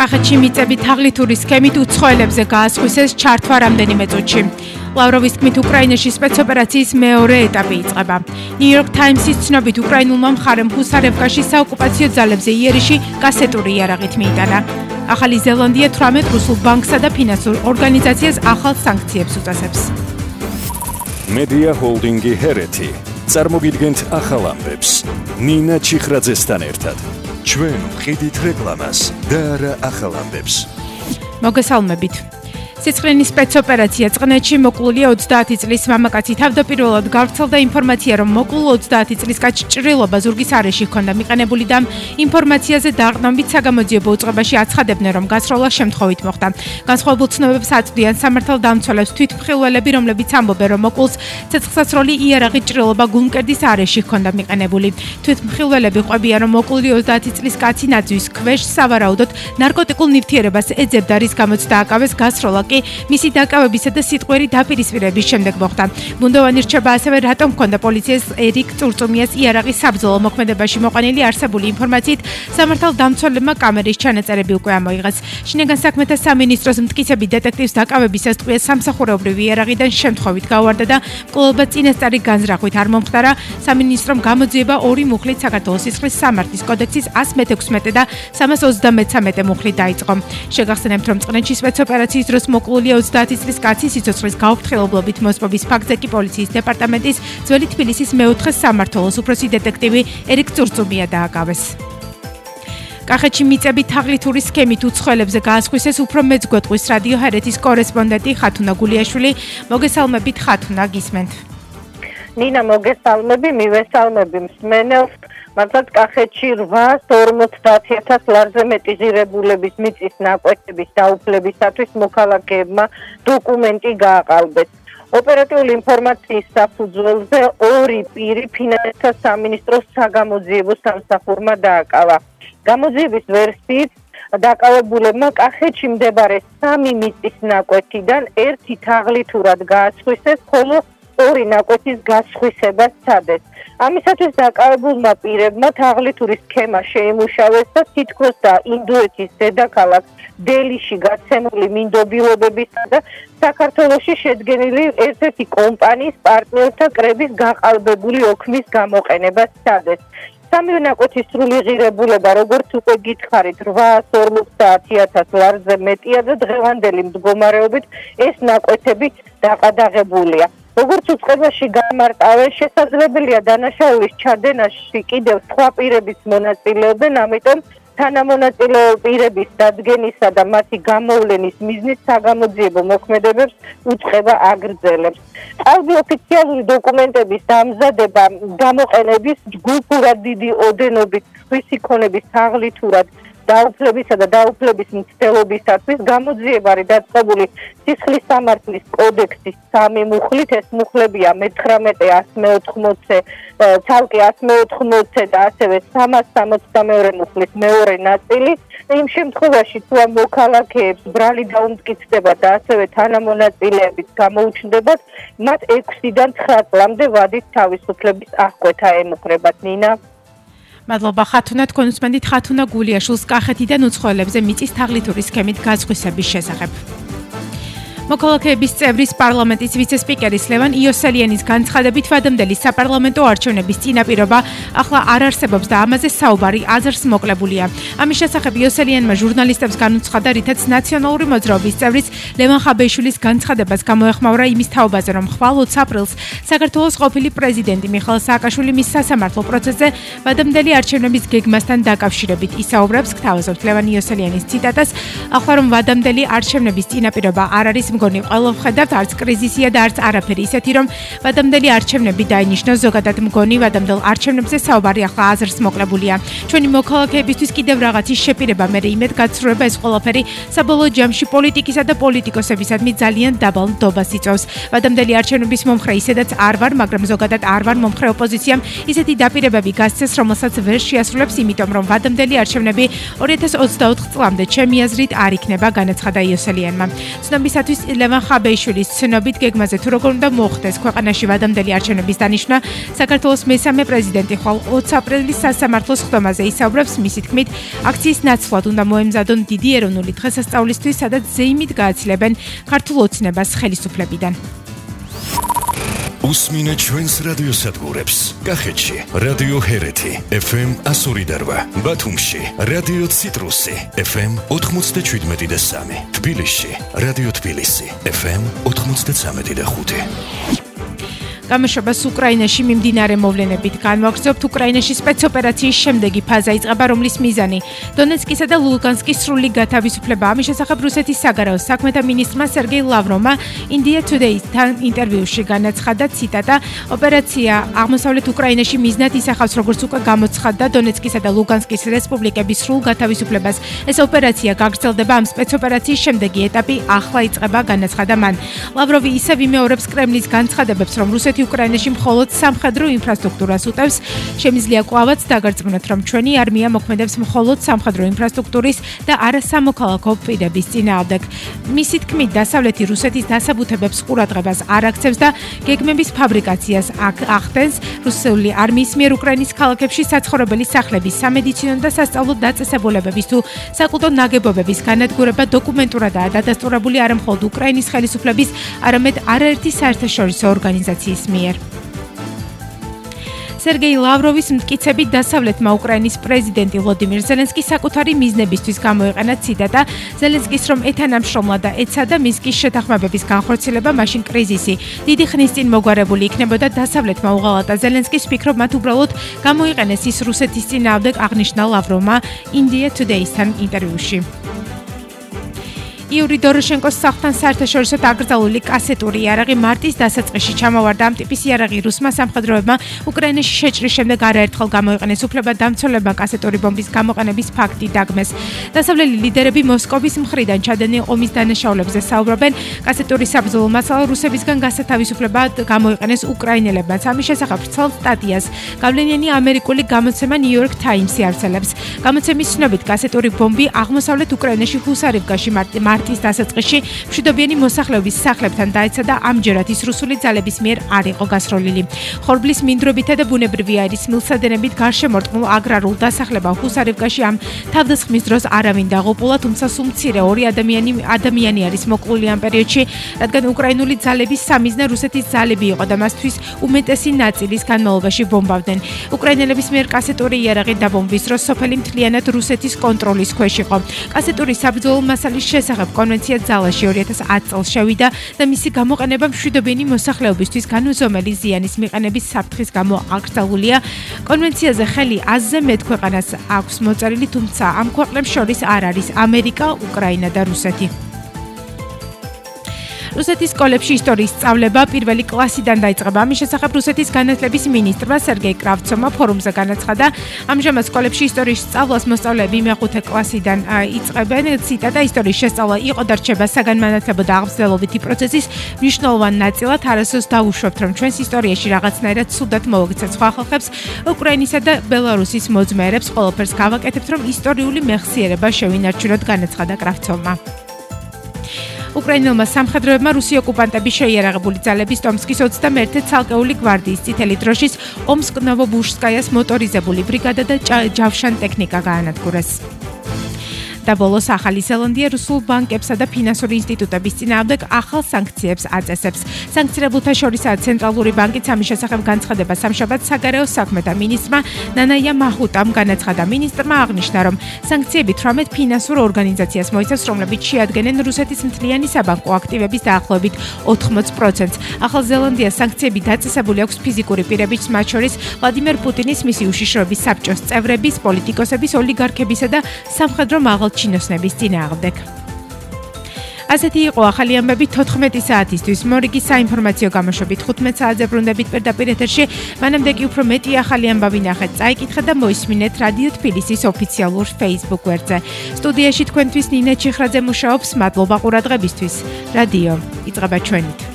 კახეთში მიწებით თაღლითური სქემით უცხოელებზე გაასხვისეს ჩართვა რამდენიმე წუთში. ლავროვის თქმით, უკრაინაში სპეცოპერაციის მეორე ეტაპი იწყება. ნიუ-იორკ ტაიმსის ცნობით, უკრაინულმა მხარემ ჰუსარევკაში საოკუპაციო ძალებზე იერიში კასეტური იარაღით მიიტანა. ახალი ზელანდია 18 რუსულ ბანკსა და ფინანსურ ორგანიზაციას ახალ სანქციებს უწესებს. მედია ჰოლდინგი ჰერეთი წარმოგიდგენთ ახალ ამბებს. ნინა ჩიხრაძესთან ერთად. ჩვენ ვყიდით რეკლამას და არა ახალ ამბებს. მოგესალმებით. სიცხლენის სპეცოპერაცია წყნეთში მოკლულია 30 წლის მამაკაცი თავდაპირველად გავრცელდა ინფორმაცია, რომ მოკლულ 30 წლის კაცს ჭრილობა ზურგის არეში ჰქონდა მიყენებული და ინფორმაციაზე დაყრდნობით საგამოძიებო უწყებაში აცხადებდნენ, რომ გასროლა შემთხვევით მოხდა. განსხვავებულ ცნობებს აწვდიან სამართალდამცველებს თვითმხილველები, რომლებიც ამბობენ, რომ მოკლულს ცეცხლსასროლი იარაღით ჭრილობა გულმკერდის არეში ჰქონდა მიყენებული. თვითმხილველები ყვებიან, რომ მოკლული 30 წლის კაცი ნაძვის ქვეშ სავარაუდოდ ნარკოტიკულ ნივთიერებას ეძებდა, რის გამოც დააკავეს გასროლა მისი დაკავებისა და სიტყვიერი დაპირისპირების შემდეგ მოხდა. ბუნდოვანი რჩება ასევე, რატომ ჰქონდა პოლიციას ერიკ წურწუმიას იარაღის საბრძოლო მოქმედებაში მოყვანილი არსებული ინფორმაციით სამართალდამცველებმა კამერის ჩანაწერები უკვე ამოიღეს. შინაგან საქმეთა სამინისტროს მტკიცებით დეტექტივს დაკავებისას ტყვია სამსახურეობრივი იარაღიდან შემთხვევით გაუვარდა და მკვლელობა წინასწარი განზრახვით არ მომხდარა. სამინისტრომ გამოძიება 2 მუხლით საქართველოს სისხლის სამართლის კოდექსის 116 და 333 მუხლით დაიწყო. შეგახსენებთ, რომ წყნეთში სპეცოპერაციის დროს მოკლულია 30 წლის კაცი სიცოცხლის გაუფრთხილებლობით მოსპობის ფაქტზე კი პოლიციის დეპარტამენტის ძველი თბილისის მეოთხე სამმართველოს უფროსი დეტექტივი ერიკ წურწუმია დააკავეს. კახეთში მიწებით თაღლითური სქემით უცხოელებზე გაასხვისეს უფრო მეც გვეტყვის რადიო ჰერეთის კორესპონდენტი ხათუნა გულიაშვილი. მოგესალმებით ხათუნა, გისმენთ. ნინა, მოგესალმები, მივესალმები მსმენელს. მართლაც კახეთში 850,000 ლარზე მეტი ღირებულების მიწის ნაკვეთების დაუფლებისათვის მოქალაქეებმა დოკუმენტი გააყალბეს. ოპერატიული ინფორმაციის საფუძველზე 2 პირი ფინანსთა სამინისტროს საგამოძიებო სამსახურმა დააკავა. გამოძიების ვერსიით დაკავებულებმა კახეთში მდებარე 3 მიწის ნაკვეთიდან 1 თაღლითურად გაასხვისეს, ხოლო 2 ნაკვეთის გასხვისებას სცადეს. ამისათვის დაკავებულმა პირებმა თაღლითური სქემა შეიმუშავეს და თითქოს და ინდოეთის დედაქალაქ დელიში გაცემული მინდობილობებისა და საქართველოში შედგენილი ერთ-ერთი კომპანიის პარტნიორთა კრების გაყალბებული ოქმის გამოყენება სცადეს. სამივე ნაკვეთის სრული ღირებულება, როგორც უკვე გითხარით, 850,000 ლარზე მეტია და დღევანდელი მდგომარეობით ეს ნაკვეთები დაყადაღებულია. როგორც უწყებაში გამარტავენ, შესაძლებელია დანაშაულის ჩადენაში კიდევ სხვა პირებიც მონაწილეობენ, ამიტომ თანამონაწილე პირების დადგენისა და მათი გამოვლენის მიზნით საგამოძიებო მოქმედებებს უწყება აგრძელებს. ყალბი ოფიციალური დოკუმენტების დამზადება გამოყენების ჯგუფურად დიდი ოდენობით სხვისი ქონების თაღლითურად დაუფლებისა და დაუფლების მცდელობისათვის გამოძიებარი დაწყებული სისხლის სამართლის კოდექსის 3 მუხლით. ეს მუხლებია მე-19-180, ცალკე 180 და ასევე 362 მუხლის მეორე ნაწილი. იმ შემთხვევაში თუ ამ მოქალაქეებს ბრალი დაუმტკიცდება და ასევე თანამონაწილეებიც გამოუჩნდებათ, მათ 6-დან 9 წლამდე ვადით თავისუფლების აღკვეთა ემუქრებათ. ნინა, მადლობა ხათუნა, თქვენ უსმენთ ხათუნა გულიაშვილს კახეთიდან უცხოელებზე მიწის თაღლითური სქემით გასხვისების შესახებ. მოქალაქეების წევრის პარლამენტის ვიცე-სპიკერის ლევან იოსელიანის განცხადებით ვადამდელი საპარლამენტო არჩევნების წინაპირობა ახლა არ არსებობს და ამაზე საუბარი აზრს მოკლებულია. ამის შესახებ იოსელიანმა ჟურნალისტებს განუცხადა, რითაც ნაციონალური მოძრაობის წევრის ლევან ხაბეიშვილის განცხადებას გამოეხმაურა იმის თაობაზე, რომ ხვალ 20 აპრილს საქართველოს ყოფილი პრეზიდენტი მიხეილ სააკაშვილი მის სასამართლო პროცესზე ვადამდელი არჩევნების გეგმასთან დაკავშირებით ისაუბრებს. გთავაზობთ ლევან იოსელიანის ციტატას, ახლა რომ ვადამდელი არჩევნების წინაპირობა არ არის მგონი ყველა ვხედავთ, არც კრიზისია და არც არაფერი ისეთი, რომ ვადამდელი არჩევნები დაინიშნოს. ზოგადად მგონი ვადამდელ არჩევნებზე საუბარი ახლა აზრს მოკლებულია. ჩვენი მოქალაქეებისთვის კიდევ რაღაცის შეპირება, მე იმედ გაცრუება ეს ყველაფერი საბოლოო ჯამში პოლიტიკისა და პოლიტიკოსებისადმი ძალიან დაბალ ნდობას იწვევს. ვადამდელი არჩევნების მომხრე ისედაც არ ვარ, მაგრამ ზოგადად არ ვარ მომხრე ოპოზიციამ ისეთი დაპირებები გასცეს, რომელსაც ვერ შეასრულებს, იმიტომ რომ ვადამდელი არჩევნები 2024 წლამდე ჩემი აზრით არ იქნება, განაცხადა იოსელიანმა. ცნობისათვის ლევან ხაბეიშვილის ცნობით გეგმაზე თუ როგორ უნდა მოხდეს ქვეყანაში ვადამდელი არჩევნების დანიშვნა, საქართველოს მესამე პრეზიდენტი ხვალ 20 აპრილის სასამართლოს ხდომაზე ისაუბრებს. მისი თქმით, აქციის ნაცვლად უნდა მოემზადონ დიდი ეროვნული დღესასწაულისთვის, სადაც ზეიმით გააცილებენ ქართულ ოცნებას ხელისუფლებიდან. უსმინეთ ჩვენს რადიოსადგურებს. კახეთში რადიო ჰერეთი FM 102.8, ბათუმში რადიო ციტრუსი FM 97.3, თბილისში რადიო თბილისი FM 93.5. გამოშვებას უკრაინაში მიმდინარე მოვლენებით განვაგრძობთ. უკრაინაში სპეცოპერაციის შემდეგი ფაზა იწყება, რომლის მიზანი დონეცკისა და ლუგანსკის სრული გათავისუფლება. ამის შესახებ რუსეთის საგარეო საქმეთა მინისტრმა სერგეი ლავროვმა India Today-თან ინტერვიუში განაცხადა, ციტატა, ოპერაცია აღმოსავლეთ უკრაინაში მიზნად ისახავს, როგორც უკვე გამოცხადდა დონეცკისა და ლუგანსკის რესპუბლიკების სრულ გათავისუფლებას. ეს ოპერაცია გაგრძელდება, ამ სპეცოპერაციის შემდეგი ეტაპი ახლა იწყება, განაცხადა მან. ლავროვი ისევ იმეორებს კრემლის განცხადებებს, რომ რუსეთი უკრაინაში მხოლოდ სამხედრო ინფრასტრუქტურას უტევს. შემიძლია კვლავაც დაგარწმუნოთ, რომ ჩვენი არმია მოქმედებს მხოლოდ სამხედრო ინფრასტრუქტურის და არა სამოქალაქო პირების წინააღმდეგ. მისი თქმით, დასავლეთი რუსეთის დასაბუთებებს ყურადღებას არ აქცევს და გეგმების ფაბრიკაციას ახდენს. რუსული არმიის მიერ უკრაინის ქალაქებში საცხოვრებელი სახლების, სამედიცინო და სასწავლო დაწესებულებების თუ საკულტო ნაგებობების განადგურება დოკუმენტურადაა დადასტურებული არა მხოლოდ უკრაინის ხელისუფლების, არამედ არაერთი საერთაშორისო ორგანიზაციის მიერ. სერგეი ლავროვის მტკიცებით, დასავლეთმა უკრაინის პრეზიდენტი ვლოდიმირ ზელენსკი საკუთარი მიზნებისთვის გამოიყენა, ციტატა, ზელენსკის რომ ეთანამშრომლა და ეცადა მინსკის შეთანხმებების განხორციელება, მაშინ კრიზისი დიდი ხნის წინ მოგვარებული იქნებოდა. დასავლეთმა უღალატა ზელენსკის ფიქრობ, მათ უბრალოდ გამოიყენეს ის რუსეთის წინააღმდეგ, აღნიშნა ლავროვმა India Today-თან ინტერვიუში. იური დოროშენკოს სახლთან საერთაშორისო დაკრძალული კასეტური იარაღი მარტის დასაწყისში ჩამოვარდა. ამ ტიპის იარაღი რუსმა სამხედროებმა უკრაინაში შეჭრის შემდეგ არაერთხელ გამოიყენეს. უფლებადამცველებმა კასეტური ბომბის გამოყენების ფაქტი დაგმეს. დასავლელი ლიდერები მოსკოვის მხრიდან ჩადენილ ომის დანაშაულებზე საუბრობენ. კასეტური საბრძოლო მასალა რუსებისგან გასათავისუფლებად გამოიყენეს უკრაინელებმაც. ამის შესახებ ვრცელ სტატიას გავლენიანი ამერიკული გამოცემა New York Times-ი արձელებს. გამოცემის ცნობით, კასეტური ბომბი აღმოსავლეთ უკრაინაში ჰუსარევკაში მარტის დასაწყისში მშვიდობიანი მოსახლეობის სახლებთან დაეცა და ამჯერად ის რუსული ძალების მიერ არ იყო გასროლილი. ხორბლის მინდვრებითა და ბუნებრივი აირის მილსადენებით გარშემორტყმულ აგრარულ დასახლებამ ჰუსარევკაში ამ თავდასხმის დროს არავინ დაღუპულა, თუმცა სულ მცირე 2 ადამიანი არის მოკლული ამ პერიოდში, რადგან უკრაინული ძალების სამიზნე რუსეთის ძალები იყო და მასთვის უმეტესი ნაწილის განმავლობაში ბომბავდნენ. უკრაინელების მიერ კასეტური იარაღით დაბომბვის დროს სოფელი მთლიანად რუსეთის კონტროლის ქვეშ იყო. კასეტური საბრძოლო მასალის შესახებ კონვენცია ძალაში 2010 წელს შევიდა და მისი გამოყენება მშვიდობიანი მოსახლეობისთვის განუზომელი ზიანის მიყენების საფრთხის გამო აკრძალულია. კონვენციაზე ხელი აზზე მეტ ქვეყანას აქვს მოწერილი, თუმცა ამ ქვეყნებს შორის არ არის ამერიკა, უკრაინა და რუსეთი. რუსეთის სკოლებში ისტორიის სწავლება პირველი კლასიდან დაიწყება. ამის შესახებ რუსეთის განათლების მინისტრმა სერგეი კრავცოვმა ფორუმზე განაცხადა, ამჟამად სკოლებში ისტორიის სწავლას მოსწავლეები მეხუთე კლასიდან იწყებენ. ციტატა, ისტორიის შესწავლა იყო და რჩება საგანმანათლებლო და აღმსვლელობითი პროცესის მნიშვნელოვანი ნაწილად. არასდროს დავუშვებთ, რომ ჩვენს ისტორიაში რაღაცნაირად ცუდად მოვიქცეთ სხვა ხალხებს, უკრაინისა და ბელარუსის მოძმეერებს. ყველაფერს გავაკეთებთ, რომ ისტორიული მეხსიერება შევინარჩუნოთ, განაცხადა კრავცოვმა. უკრაინელმა სამხედროებმა რუსი ოკუპანტების შეიარაღებული ძალების ტომსკის 21 ცალკეული გვარდიის, წითელი დროშის, ომსკ-ნოვობურჟსკაიას მოტორიზებული ბრიგადა და ჯავშან ტექნიკა გაანადგურეს. და ბოლოს ახალი ზელანდია რუსულ ბანკებსა და ფინანსური ინსტიტუტების წინააღმდეგ ახალ სანქციებს აწესებს. სანქცირებულთა შორისაა ცენტრალური ბანკიც. ამის შესახებ განცხადება სამშაბათს საგარეო საქმეთა მინისტრმა ნანაია მაჰუტამ განაცხადა. მინისტრმა აღნიშნა, რომ სანქციები 18 ფინანსურ ორგანიზაციას მოიცავს, რომლებიც შეადგენენ რუსეთის მთლიანი საბანკო აქტივების დაახლოებით 80%. ახალ ზელანდიას სანქციები დაწესებული აქვს ფიზიკური პირების, მათ შორის ვლადიმერ პუტინის, მისი უშიშროების საბჭოს წევრების, პოლიტიკოსების, ოლიგარქებისა და სამხედრო მაღალ ჩინოსნების წინააღმდეგ. ასეთი იყო ახალი ამბები 14 საათისთვის. მორიგი საინფორმაციო გამოშვებით 15 საათზე ბრუნდებით პირდაპირ ეთერში. მანამდე კი უფრო მეტი ახალი ამბავი ნახეთ, წაიკითხეთ და მოისმინეთ რადიო თბილისის ოფიციალურ Facebook გვერდზე. სტუდიაში თქვენთვის ნინა ჩიხრაძე მუშაობს. მადლობა ყურადღებისთვის. რადიო იწყება ჩვენით.